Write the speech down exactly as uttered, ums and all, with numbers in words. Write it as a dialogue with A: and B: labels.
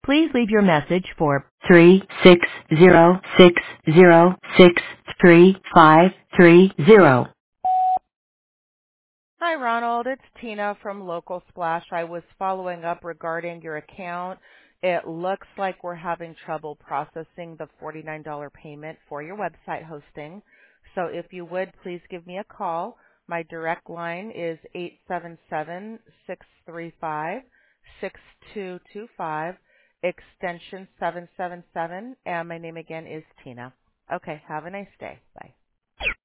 A: Please leave your message for three six zero six zero six three five three zero.
B: Hi, Ronald. It's Tina from Local Splash. I was following up regarding your account. It looks like we're having trouble processing the forty-nine dollars payment for your website hosting. So if you would, please give me a call. My direct line is eight seven seven, six three five, six two two five, extension seven seven seven, and my name again is Tina. Okay, have a nice day. Bye.